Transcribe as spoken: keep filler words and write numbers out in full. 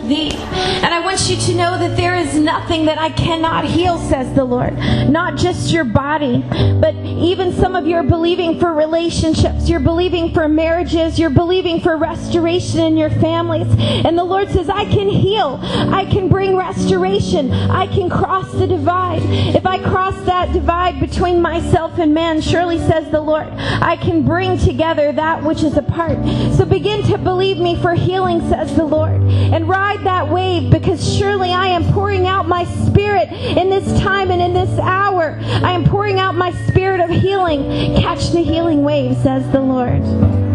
thee. And I want you to know that there is nothing that I cannot heal, says the Lord. Not just your body, but even some of you are believing for relationships. You're believing for marriages. You're believing for restoration in your families. And the Lord says, I can heal. I can bring restoration. I can cross the divide. If I cross that divide between myself and man, surely, says the Lord, I can bring together that which is apart. So begin to believe me for healing, says the Lord. And ride that wave, because surely I am pouring out my Spirit in this time and in this hour. I am pouring out my Spirit of healing. Catch the healing wave, says the Lord.